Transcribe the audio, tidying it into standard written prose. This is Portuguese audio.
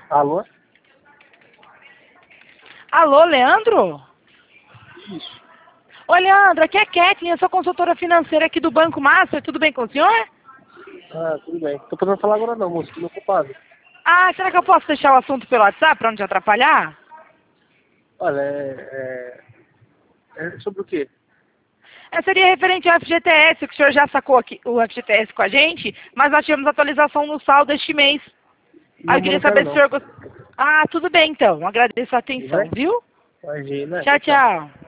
Alô? Alô, Leandro? Isso. Ô, Leandro, aqui é Kathleen, eu sou consultora financeira aqui do Banco Master, tudo bem com o senhor? Ah, tudo bem. Tô podendo falar agora não, moço. Tô ocupado. Ah, será que eu posso deixar o assunto pelo WhatsApp pra não te atrapalhar? Olha, é sobre o quê? Seria referente ao FGTS, que o senhor já sacou aqui o FGTS com a gente, mas nós tivemos atualização no saldo este mês. Aí Não, eu mas queria não quero saber se o não. senhor... Ah, tudo bem então, agradeço a Tudo atenção, bem? viu? Imagina. Tchau, Tchau. tchau.